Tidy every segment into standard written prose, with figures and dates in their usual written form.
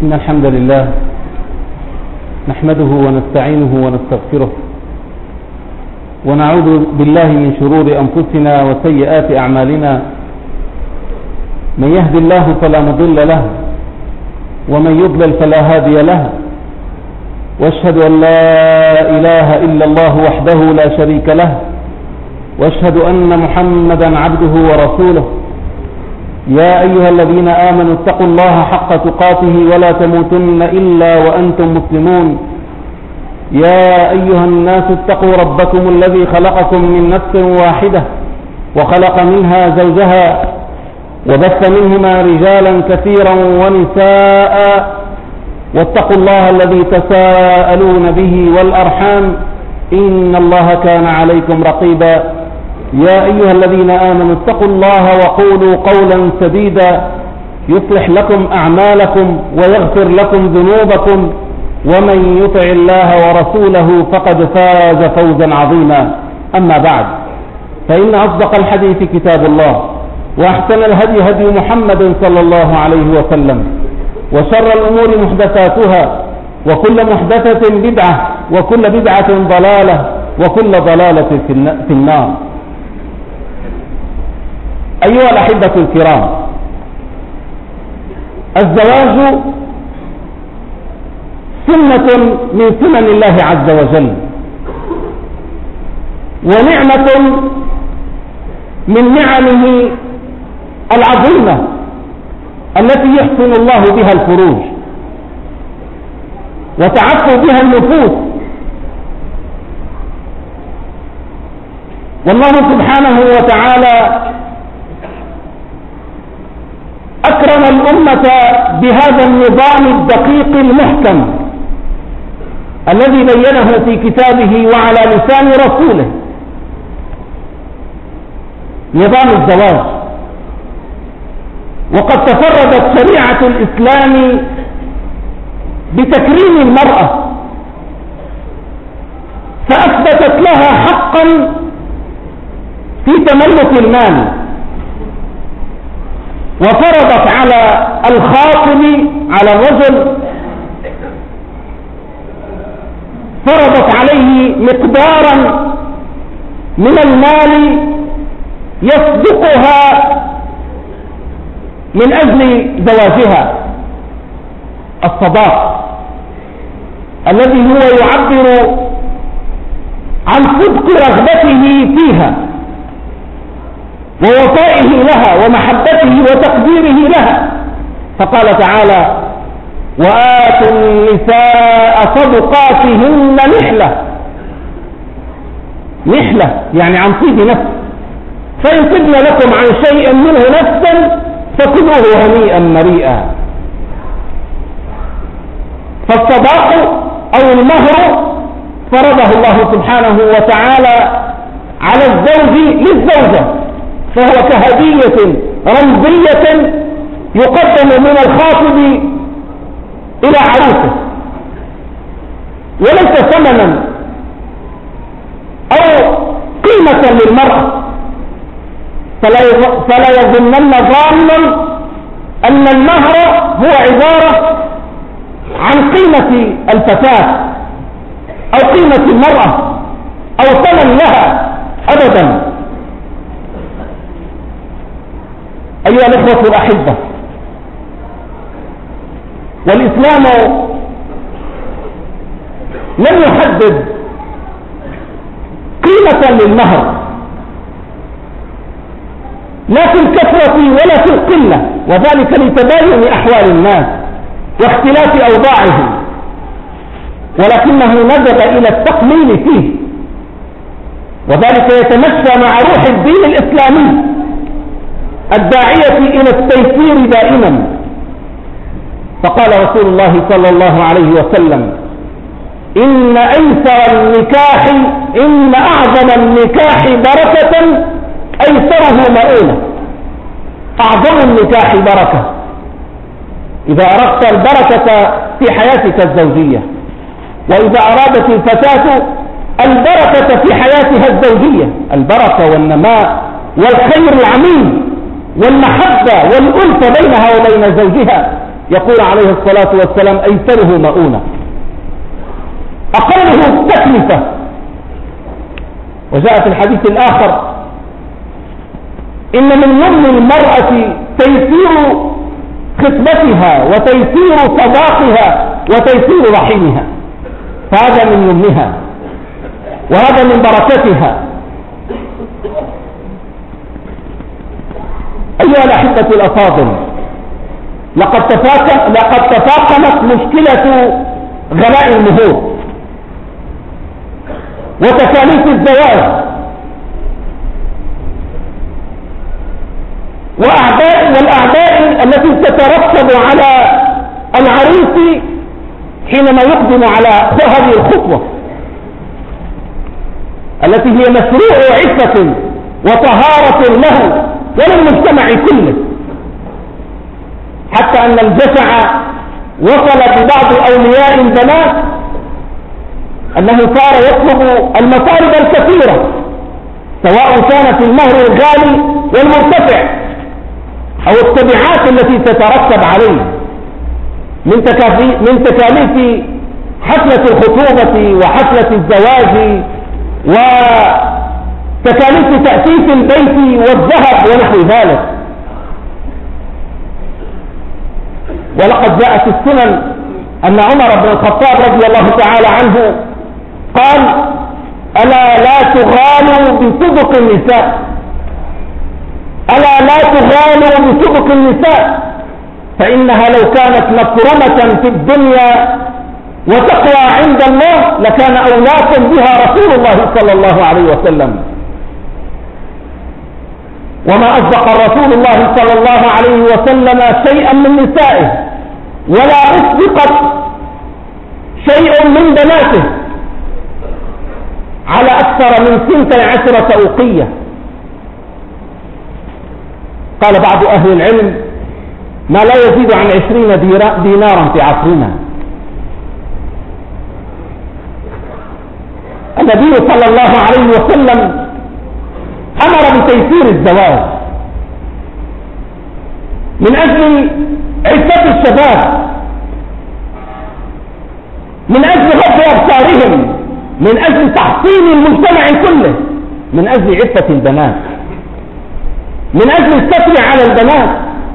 إن الحمد لله نحمده ونستعينه ونستغفره ونعوذ بالله من شرور أنفسنا وسيئات أعمالنا. من يهد الله فلا مضل له ومن يضلل فلا هادي له، واشهد أن لا إله إلا الله وحده لا شريك له، واشهد أن محمدا عبده ورسوله. يا أيها الذين آمنوا اتقوا الله حق تقاته ولا تموتن إلا وأنتم مسلمون. يا أيها الناس اتقوا ربكم الذي خلقكم من نفس واحدة وخلق منها زوجها وبث منهما رجالا كثيرا ونساء، واتقوا الله الذي تساءلون به والأرحام إن الله كان عليكم رقيبا. يا أيها الذين آمنوا اتقوا الله وقولوا قولا سديدا يصلح لكم أعمالكم ويغفر لكم ذنوبكم، ومن يطع الله ورسوله فقد فاز فوزا عظيما. أما بعد، فإن أصدق الحديث كتاب الله، وأحسن الهدي هدي محمد صلى الله عليه وسلم، وشر الأمور محدثاتها، وكل محدثة بدعة، وكل بدعة ضلالة، وكل ضلالة في النار. أيها الأحبة الكرام، الزواج سنة من سنن الله عز وجل، ونعمة من نعمه العظيمة التي يحسن الله بها الفروج وتعفو بها النفوس. والله سبحانه وتعالى أكرم الأمة بهذا النظام الدقيق المحكم الذي بينه في كتابه وعلى لسان رسوله، نظام الزواج. وقد تفردت شريعة الإسلام بتكريم المرأة، فأثبتت لها حقا في تملك المال، وفرضت على الخاطب على الرجل، فرضت عليه مقدارا من المال يصدقها من أجل زواجها، الصداق الذي هو يعبر عن صدق رغبته فيها ووفائه لها ومحبته وتقديره لها. فقال تعالى: وآتوا النساء صدقاتهن نحلة يعني عن طيب نفس، فإن طبن لكم عن شيء منه نفسا فكلوه هنيئا مريئا. فالصداق أو المهر فرضه الله سبحانه وتعالى على الزوج للزوجة، فهو كهدية رمزية يقدم من الخاطب إلى عروسه، وليس ثمنا أو قيمة للمرأة. فلا يظنن ظانا أن المهر هو عبارة عن قيمة الفتاة أو قيمة المرأة أو ثمن لها، أبدا. أيها الإخوة الأحبة، والإسلام لم يحدد قيمة للمهر، لا في الكثرة ولا في القلة، وذلك لتباين أحوال الناس واختلاف أوضاعهم، ولكنه نزل إلى التقليل فيه، وذلك يتمشى مع روح الدين الإسلامي الداعية إلى التيسير دائما. فقال رسول الله صلى الله عليه وسلم: إن أعظم النكاح بركة أيسره مؤونة. أعظم النكاح بركة، إذا أردت البركة في حياتك الزوجية، وإذا أرادت الفتاة البركة في حياتها الزوجية، البركة والنماء والخير العميم والمحبة والألفة بينها وبين زوجها، يقول عليه الصلاة والسلام أيسره مؤونة، أقله تكلفة. وجاء في الحديث الآخر إن من يمن المرأة تيسير خطبتها وتيسير صداقها وتيسير رحمها، فهذا من يمنها وهذا من بركتها. أيها الأحبة الأفاضل، لقد تفاقمت مشكلة غلاء المهور وتكاليف الزواج والأعباء التي تترتب على العريس حينما يقدم على هذه الخطوة التي هي مشروع عفة وطهارة له وللمجتمع كله، حتى أن الجشع وصل ببعض أولياء البنات أنه صار يطلب المطالب الكثيرة، سواء كان في المهر الغالي والمرتفع أو التبعات التي تترتب عليه من تكاليف حفلة الخطوبة وحفلة الزواج وتكاليف تأسيس البيت والذهب ونحو ذلك. ولقد جاء في السنن أن عمر بن الخطاب رضي الله تعالى عنه قال: ألا لا تغالوا بصدق النساء، ألا لا تغالوا بصدق النساء، فإنها لو كانت مكرمة في الدنيا وتقوى عند الله لكان أولاكم بها رسول الله صلى الله عليه وسلم. وما أصدق رسول الله صلى الله عليه وسلم شيئا من نسائه، ولا أصدقت شيء من بناته على أكثر من 12 أوقية. قال بعض أهل العلم: ما لا يزيد عن 20 دينارا في عصرنا. النبي صلى الله عليه وسلم أمر بتيسير الزواج من أجل عفة الشباب، من أجل غض أبصارهم، من أجل تحصين المجتمع كله، من أجل عفة البنات، من أجل الستر على البنات.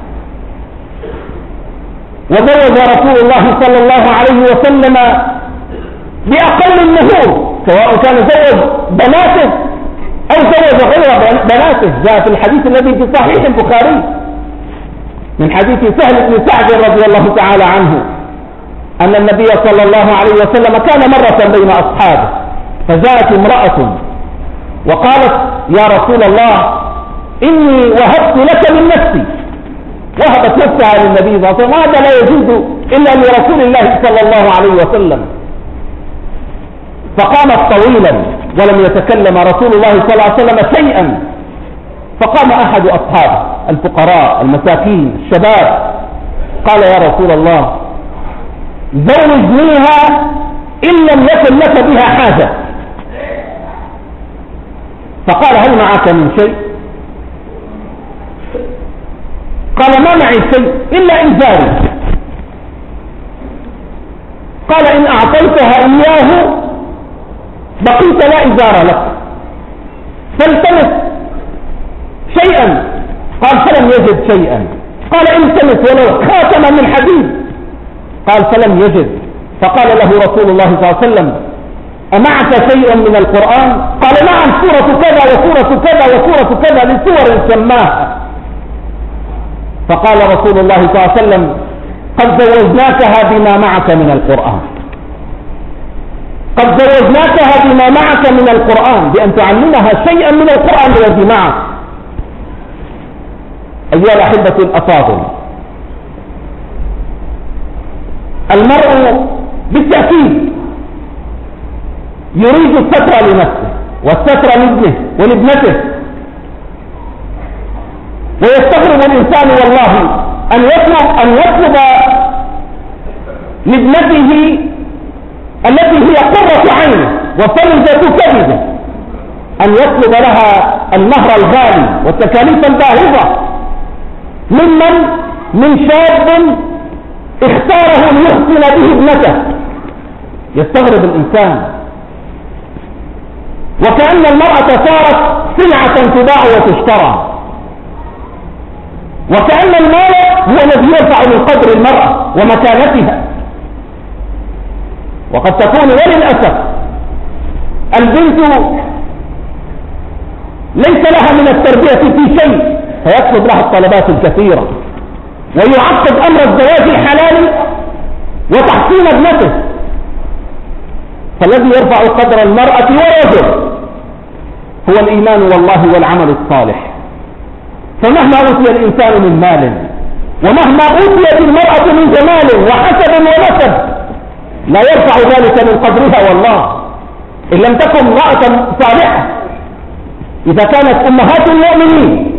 وزوج رسول الله صلى الله عليه وسلم بأقل المهور، سواء كان زوج بناته أو زوج غير بناته. جاء في الحديث الذي في صحيح البخاري من حديث سهل بن سعد رضي الله تعالى عنه أن النبي صلى الله عليه وسلم كان مرة بين أصحابه، فجاءت امرأة وقالت: يا رسول الله، إني وهبت لك من نفسي. وهبت نفسها للنبي صلى الله عليه وسلم، هذا لا يجوز إلا لرسول الله صلى الله عليه وسلم. فقامت طويلا ولم يتكلم رسول الله صلى الله عليه وسلم شيئا. فقام أحد أصحابه الفقراء المساكين الشباب قال: يا رسول الله، زوجنيها إن لم يكن لك بها حاجة. فقال: هل معك من شيء؟ قال: ما معي شيء إلا إنزاري. قال: إن أعطيتها إياه بقيت لا إزار لك، فالتمس شيئا. قال: فلم يجد شيئا. قال: التمس ولو خاتما من حديد. قال: فلم يجد. فقال له رسول الله صلى الله عليه وسلم: أمعك شيء من القرآن؟ قال: نعم، سورة كذا وسورة كذا وسورة كذا، لسور سماها. فقال رسول الله صلى الله عليه وسلم: قد زوجناكها بما معك من القرآن، قد زوجناكها بما معك من القرآن، بأن تعلمها شيئا من القرآن الذي معك. أيها الأحبة الأفاضل، المرء بالتأكيد يريد الستر لنفسه والستر لابنه ولابنته، ويستغرب الإنسان والله أن يطلب لابنته التي هي قرة عينه وفلذة كبده أن يطلب لها المهر الغالي والتكاليف الباهظة من شاب يحسن به ابنته. يستغرب الإنسان، وكأن المرأة صارت سلعة تباع وتشترى، وكأن المال هو الذي يرفع من قدر المرأة ومكانتها. وقد تكون وللأسف البنت ليس لها من التربية في شيء، فيطلب لها الطلبات الكثيرة ويعقد أمر الزواج الحلال وتحصين ابنته. فالذي يرفع قدر المرأة والرجل هو الإيمان والله والعمل الصالح. فمهما أوتي الإنسان من مال، ومهما أوتيت المرأة من جمال وحسب ونسب، لا يرفع ذلك من قدرها والله، إن لم تكن امرأة صالحة. إذا كانت أمهات المؤمنين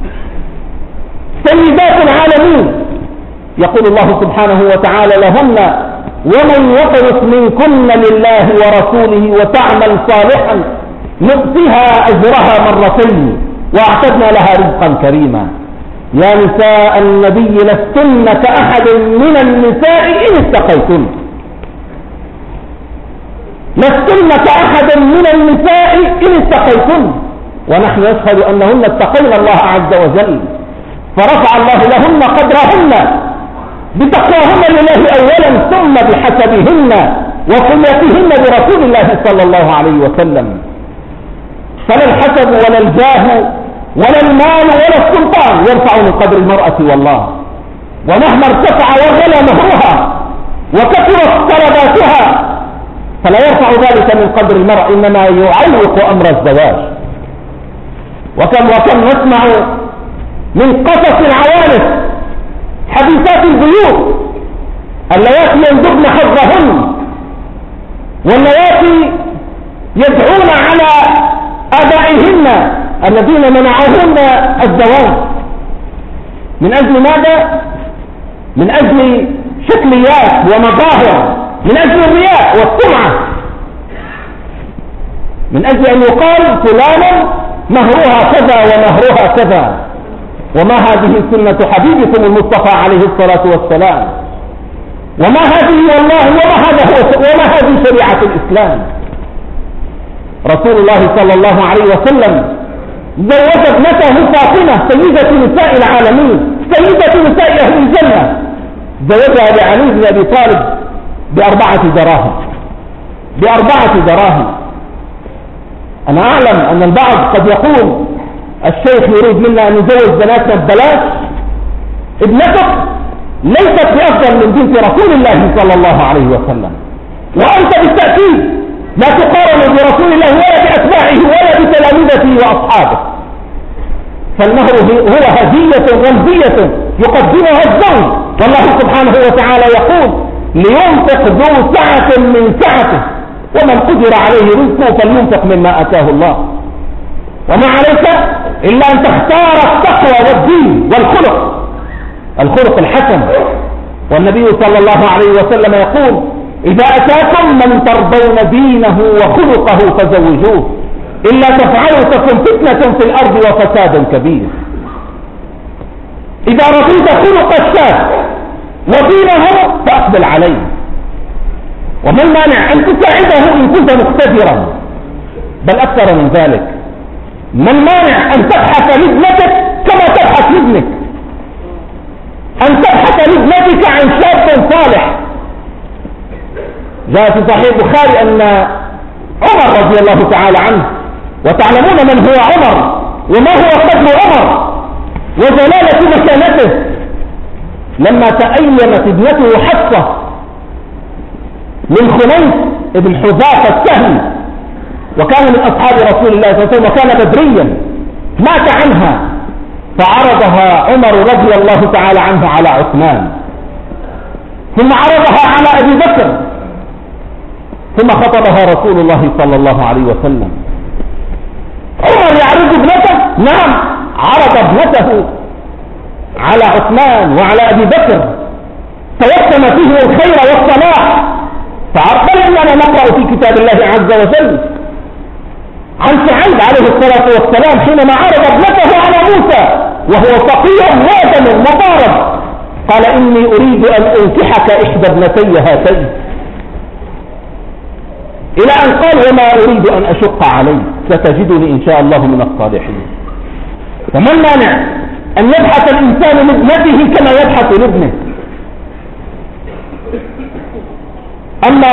سيدات العالمين، يقول الله سبحانه وتعالى لهن: ومن يقنط منكن لله ورسوله وتعمل صالحا نؤتها أجرها مرتين وأعتدنا لها رزقا كريما. يا نساء النبي لستن كأحد من النساء إن اتقيتن، لستن كأحد من النساء إن اتقيتن. ونحن نشهد أنهن اتقين الله عز وجل، فرفع الله لهن قدرهن بتقواهن لله أولا، ثم بحسبهن وقيتهن برسول الله صلى الله عليه وسلم. فلا الحسب ولا الجاه ولا المال ولا السلطان يرفع من قدر المرأة والله. ومهما ارتفع وغلى مهرها وكثرت طلباتها فلا يرفع ذلك من قدر المرأة، إنما يعوق أمر الزواج. وكم نسمع من قصص العوانس، حديثات البيوت اللواتي يندبن حظهن، واللواتي يدعون على آبائهن الذين منعوهن الزواج. من أجل ماذا؟ من أجل شكليات ومظاهر، من أجل الرياء والسمعة، من أجل أن يقال فلانا مهرها كذا ومهرها كذا. وما هذه سنة حبيبكم المصطفى عليه الصلاة والسلام، وما هذه والله وما هذه شريعة الإسلام. رسول الله صلى الله عليه وسلم زوج ابنته فاطمة سيدة نساء العالمين، سيدة نساء أهل الجنة، زوجها لعلي بن أبي طالب ب4 دراهم. أنا أعلم أن البعض قد يقول الشيخ يريد منا أن نزوج بناتنا ببلاش. ابنتك ليست بأفضل من بنت رسول الله صلى الله عليه وسلم، وأنت بالتأكيد لا تقارن برسول الله ولا بأتباعه ولا بتلامذته وأصحابه. فالمهر هو هدية رمزية يقدمها الزوج، والله سبحانه وتعالى يقول: لينفق ذو سعة من سعته ومن قدر عليه رزقه فلينفق مما آتاه الله. وما عليك إلا أن تختار التقوى والدين والخلق الحسن. والنبي صلى الله عليه وسلم يقول: إذا أتاكم من ترضون دينه وخلقه فزوجوه، إلا تفعلوا تكن فتنة في الأرض وفساد كبير. إذا رضيت خلق الشاب ودينه فأقبل عليه. وما المانع أن تساعده إن كنت مقتدرا، بل أكثر من ذلك، ما المانع أن تبحث لابنتك كما تبحث لابنك، أن تبحث لابنتك عن شاب صالح. جاء في صحيح البخاري أن عمر رضي الله تعالى عنه، وتعلمون من هو عمر وما هو قدر عمر وجلالة مكانته، لما تأيمت ابنته حفصة من خنيس ابن حذافة السهمي، وكان من أصحاب رسول الله صلى الله عليه وسلم وكان بدريا، مات عنها، فعرضها عمر رضي الله تعالى عنه على عثمان، ثم عرضها على أبي بكر، ثم خطبها رسول الله صلى الله عليه وسلم. عمر يعرض ابنته؟ نعم، عرض ابنته على عثمان وعلى أبي بكر، توسم فيه الخير والصلاح. بل إننا نقرأ في كتاب الله عز وجل عن شعيب عليه الصلاة والسلام حينما عرض ابنته على موسى وهو فقير مؤتم مطارد، قال إني أريد أن أنكحك إحدى ابنتي هاتين، إلى أن قال وما أريد أن أشق عليك ستجدني إن شاء الله من الصالحين. فما المانع أن يبحث الإنسان لابنته كما يبحث لابنه؟ أما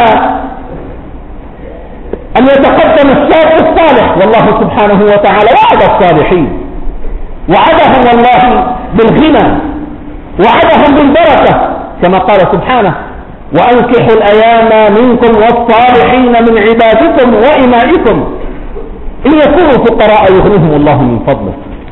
أن يتقدم الشاب الصالح، والله سبحانه وتعالى وعد الصالحين، وعدهم والله بالغنى، وعدهم بالبركة كما قال سبحانه وأنكحوا الأيام منكم والصالحين من عبادكم وإمائكم إن يكونوا فقراء يغنيهم الله من فضله.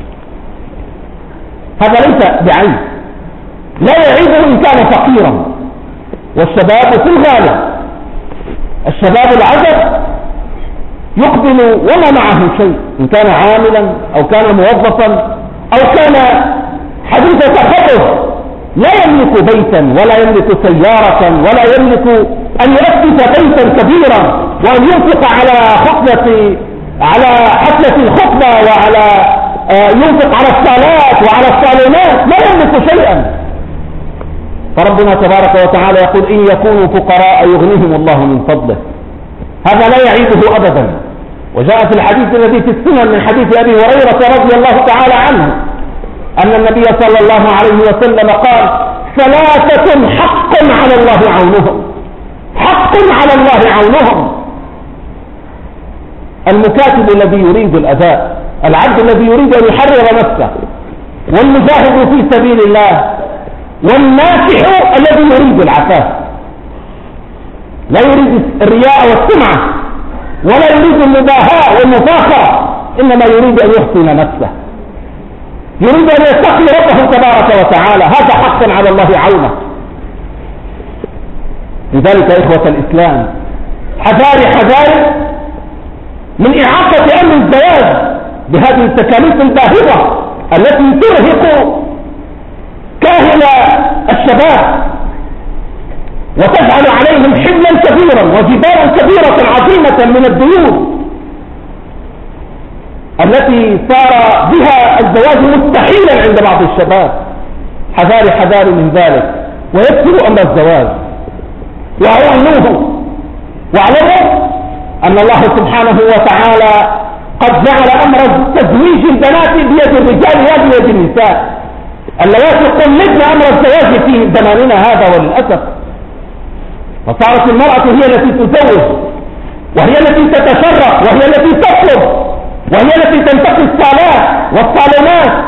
هذا ليس بعيب، لا يعيب إن كان فقيرا. والشباب في الغالب الشباب العجب يقبل وما معه شيء، إن كان عاملا أو كان موظفا أو كان حديث تخرج، لا يملك بيتا ولا يملك سيارة ولا يملك أن يؤسس بيتا كبيرا وأن ينفق على حفلة الخطبة وعلى ينفق على الصالات وعلى الصالونات، لا يملك شيئا. فربنا تبارك وتعالى يقول إن يكونوا فقراء يغنيهم الله من فضله، هذا لا يعيبه أبدا. وجاء في الحديث الذي في السنن من حديث أبي هريرة رضي الله تعالى عنه أن النبي صلى الله عليه وسلم قال ثلاثة حق على الله عونهم، حق على الله عونهم: المكاتب الذي يريد الأداء، العبد الذي يريد أن يحرر نفسه، والمجاهد في سبيل الله، والناكح الذي يريد العفاف، لا يريد الرياء والسمعة ولا يريد المباهاة والمفاخرة، إنما يريد أن يحسن نفسه، يريد أن يتقي ربه تبارك وتعالى. هذا حق على الله عونه. لذلك إخوة الإسلام حذاري من إعاقة أمر الزواج بهذه التكاليف الباهظة التي ترهق كاهل الشباب وتجعل عليهم حملا كبيرا وجبالا كبيرة عظيمة من الديون التي صار بها الزواج مستحيلا عند بعض الشباب. حذاري من ذلك، ويكثر أمر الزواج وأعلنوه. واعلموا أن الله سبحانه وتعالى قد جعل أمر تزويج البنات بيد الرجال وبيد النساء، اللواتي قلدن أمر الزواج في زماننا هذا وللأسف. فصارت المرأة هي التي تزوج، وهي التي تتشرف، وهي التي تطلب، وهي التي تنتقي الصالات والصالونات.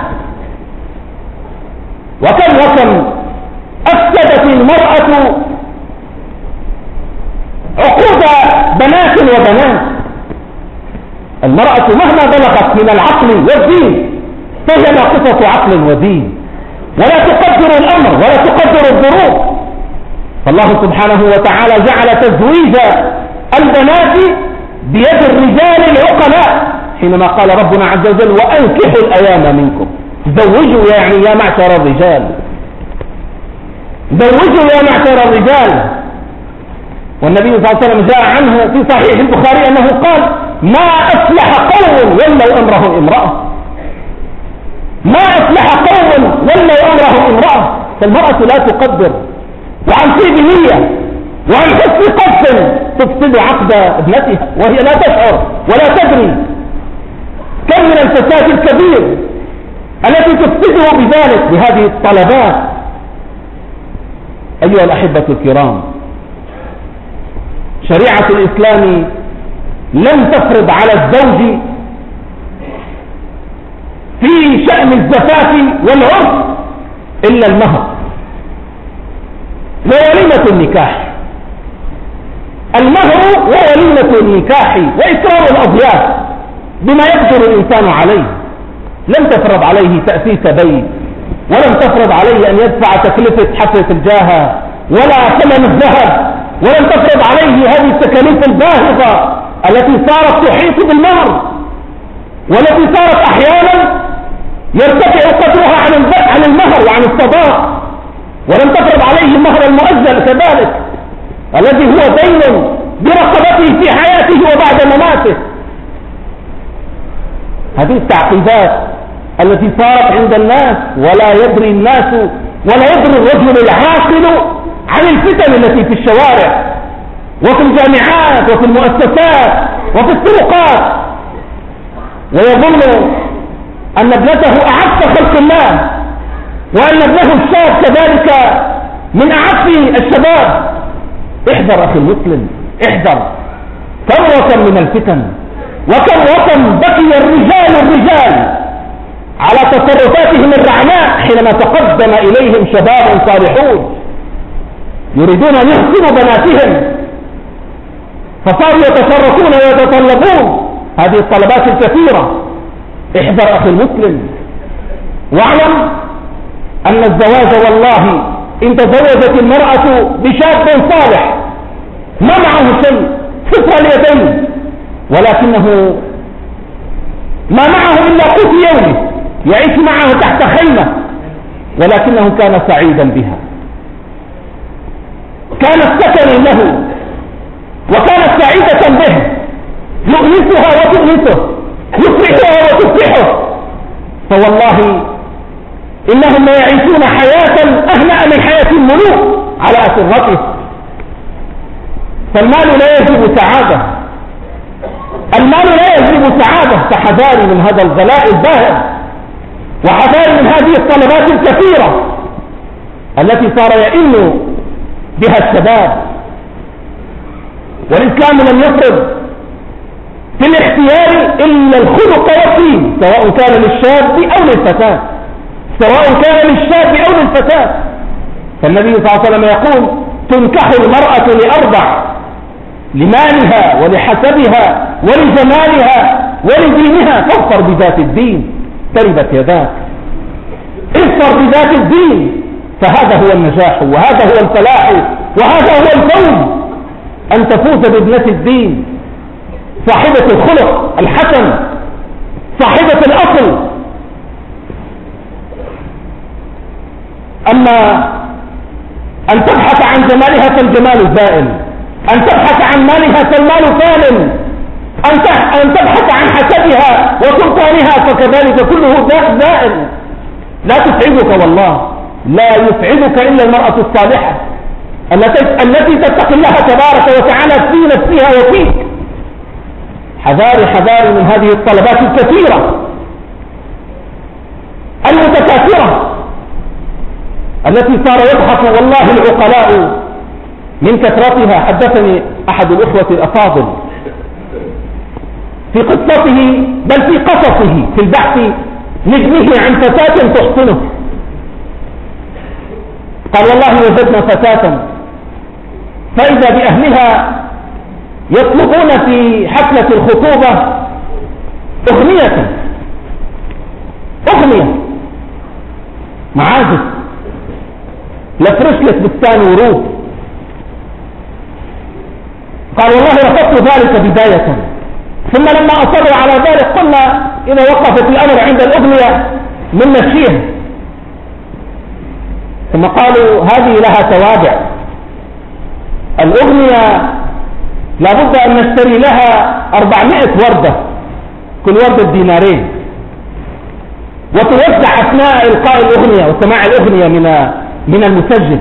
وكم أفسدت المرأة عقود بنات وبنات. المرأة مهما بلغت من العقل والدين فهي ناقصة عقل ودين، ولا تقدر الأمر ولا تقدر الظروف. فالله سبحانه وتعالى جعل تزويج البنات بيد الرجال العقلاء، حينما قال ربنا عز وجل وأنكحوا الأيام منكم. زوجوا يعني يا معشر الرجال، زوجوا يا معشر الرجال. والنبي صلى الله عليه وسلم جاء عنه في صحيح البخاري أنه قال ما أفلح قوم ولوا أمرهم امرأة، ما أفلح قوم ولوا أمرهم امرأة. فالمرأة لا تقدر، وعن طيب نية وعن حسن قصد تفسد عقد ابنتها وهي لا تشعر ولا تدري. كم من الفساد الكبير التي تفسده بذلك بهذه الطلبات. أيها الأحبة الكرام، شريعة الإسلام لم تفرض على الزوج في شأن الزفاف والعرس إلا المهر ووليمة النكاح. المهر ووليمة النكاح وإكرام الأضياف بما يقدر الإنسان عليه. لم تفرض عليه تأسيس بيت، ولم تفرض عليه أن يدفع تكلفة حفلة الجاهة ولا ثمن الذهب، ولم تفرض عليه هذه التكاليف الباهظة التي صارت تحيط بالمهر، والتي صارت أحيانا يرتفع قدرها عن المهر وعن الصداق. ولم تفرض عليه المهر المؤجل كذلك الذي هو دين برقبته في حياته وبعد مماته. هذه التعقيدات التي صارت عند الناس ولا يدري الناس ولا يدري الرجل العاقل عن الفتن التي في الشوارع وفي الجامعات وفي المؤسسات وفي الطرقات، ويظن أن ابنته أعف خلق الله، وأن ابنه الشاب كذلك من أعف الشباب. احذر أخي المسلم، احذر. كم وكم من الفتن، وكم وكم بكي الرجال على تصرفاتهم الرعماء حينما تقدم إليهم شباب صالحون يريدون أن يحسنوا بناتهم، فصاروا يتصرفون ويتطلبون هذه الطلبات الكثيرة. احذر أخي المسلم، واعلم أن الزواج والله إن تزوجت المرأة بشاب صالح ما معه شيء، فطر اليدين، ولكنه ما معه إلا قوت يومه، يعيش معه تحت خيمة، ولكنه كان سعيدا بها، كانت سكنا له، وكانت سعيدة به، يؤنسها وتؤنسه، يفرحها وتفرحه. فوالله إنهم يعيشون حياة أهنأ من حياة الملوك على أسرته. فالمال لا يجلب سعادة، المال لا يجلب سعادة. فحذاري من هذا الغلاء الباهر، وحذاري من هذه الطلبات الكثيرة التي صار يئن بها الشباب. والإسلام لم يفرض في الاختيار إلا الخلق والدين، سواء كان للشاب أو للفتاة، سواء كان للشاب أو للفتاة. فالنبي صلى الله عليه وسلم يقول: تنكح المرأة لأربع: لمالها ولحسبها ولجمالها ولدينها، فاظفر بذات الدين تربت يداك. اظفر بذات الدين، فهذا هو النجاح، وهذا هو الفلاح، وهذا هو الفوز، أن تفوز بابنة الدين، صاحبة الخلق الحسن، صاحبة الأصل. أما أن تبحث عن جمالها فالجمال زائل، أن تبحث عن مالها فالمال فان، أن تبحث عن حسبها وسلطانها فكذلك كله زائل. لا تسعدك والله، لا يسعدك إلا المرأة الصالحة التي تتقي الله تبارك وتعالى في نفسها وفيك. حذاري حذاري من هذه الطلبات الكثيرة المتكاثرة التي صار يضحك والله العقلاء من كثرتها. حدثني أحد الأخوة الأفاضل في قصته، بل في قصصه، في البحث نجمه عن فتاة تحسنه. قال: والله وجدنا فتاة فإذا بأهلها يطلبون في حفلة الخطوبة أغنية معازف، لفرشلة بستان ورود. قال: والله رفضت ذلك بداية، ثم لما أصروا على ذلك قلنا إذا وقفت الأمر عند الأغنية من نشيها. ثم قالوا: هذه لها توابع، الأغنية لابد أن نشتري لها 400 وردة، كل وردة دينارين، وتوزع أثناء إلقاء الأغنية وسماع الأغنية من المسجل.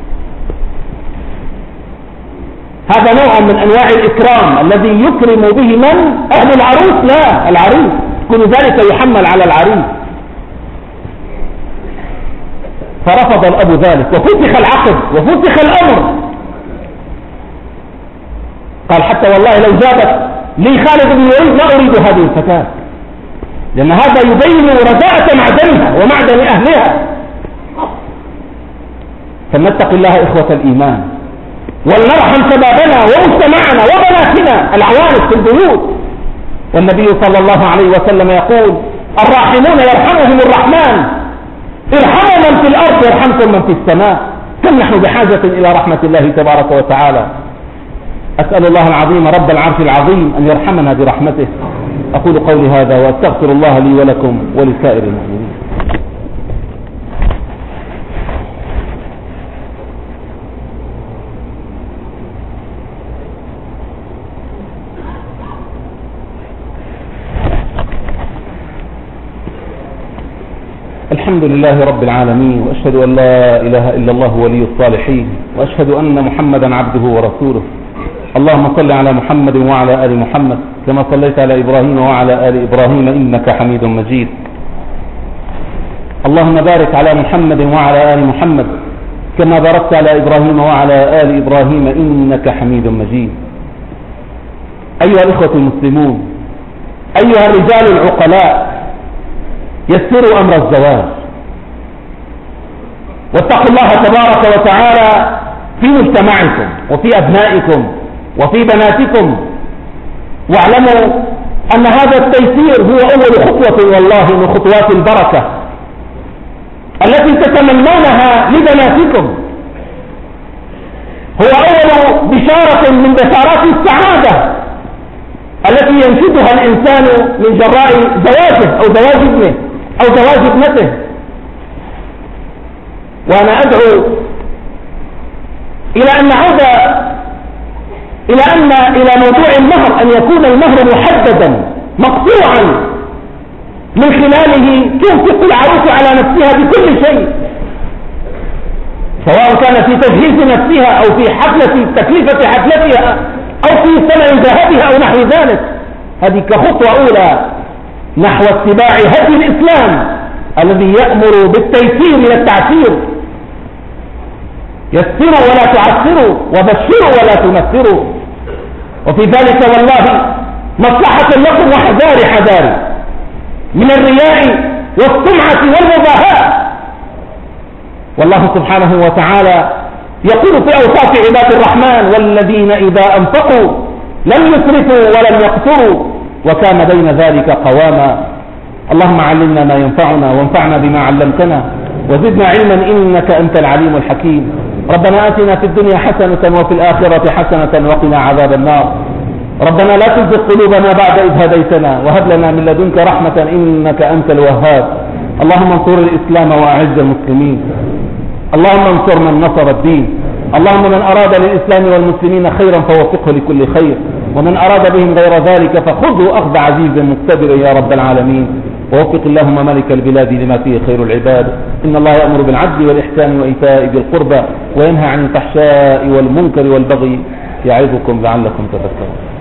هذا نوع من أنواع الإكرام الذي يكرم به من؟ أهل العروس، لا العريس، كل ذلك يحمل على العريس. فرفض الأب ذلك وفتخ العقد وفتخ الأمر. قال: حتى والله لو جابت لي خالد بن الوليد لا أريد هذه الفتاة، لأن هذا يبين رزاءة معدنها ومعدن أهلها. فلنتق الله إخوة الإيمان، ولنرحم شبابنا ومجتمعنا وبناتنا العوانس في البيوت. والنبي صلى الله عليه وسلم يقول: الراحمون يرحمهم الرحمن، ارحموا من في الأرض يرحمكم من في السماء. كم نحن بحاجة إلى رحمة الله تبارك وتعالى. أسأل الله العظيم رب العرش العظيم أن يرحمنا برحمته. أقول قولي هذا وأستغفر الله لي ولكم ولسائر المؤمنين. الحمد الحمد لله رب العالمين، وأشهد أن لا إله إلا الله ولي الصالحين، وأشهد أن محمدا عبده ورسوله. اللهم صل على محمد وعلى آل محمد كما صليت على إبراهيم وعلى آل إبراهيم إنك حميد مجيد. اللهم بارك على محمد وعلى آل محمد كما باركت على إبراهيم وعلى آل إبراهيم إنك حميد مجيد. أيها الإخوة المسلمون، أيها الرجال العقلاء، يسروا أمر الزواج واتقوا الله تبارك وتعالى في مجتمعكم وفي أبنائكم وفي بناتكم، واعلموا أن هذا التيسير هو أول خطوة والله من خطوات البركة التي تتمنونها لبناتكم، هو أول بشارة من بشارات السعادة التي ينشدها الإنسان من جراء زواجه أو زواج ابنه أو زواج ابنته. وأنا أدعو إلى أن نعود إلى موضوع المهر، أن يكون المهر محددا مقطوعا من خلاله تنفق العروس على نفسها بكل شيء، سواء كان في تجهيز نفسها أو في تكلفة حفلتها أو في ثمن ذهبها أو نحو ذلك. هذه كخطوة أولى نحو اتباع هدي الإسلام الذي يأمر بالتيسير إلى التعسير. يسروا ولا تعسروا، وبشروا ولا تنفروا، وفي ذلك والله مصلحة لكم وحذار من الرياء والسمعة والمباهاة. والله سبحانه وتعالى يقول في أوصاف عباد الرحمن: والذين إذا أنفقوا لم يسرفوا ولم يقتروا وكان بين ذلك قواما. اللهم علمنا ما ينفعنا وانفعنا بما علمتنا وزدنا علما إنك أنت العليم الحكيم. ربنا آتنا في الدنيا حسنة وفي الآخرة حسنة وقنا عذاب النار. ربنا لا تزغ قلوبنا بعد إذ هديتنا وهب لنا من لدنك رحمة إنك أنت الوهاب. اللهم انصر الإسلام وأعز المسلمين. اللهم انصر من نصر الدين. اللهم من أراد للإسلام والمسلمين خيرا فوفقه لكل خير، ومن أراد بهم غير ذلك فخذه أخذ عزيز مقتدر يا رب العالمين. ووفق اللهم ملك البلاد لما فيه خير العباد. إن الله يأمر بالعدل والإحسان وإيتاء ذي القربى وينهى عن الفحشاء والمنكر والبغي يعظكم لعلكم تذكرون.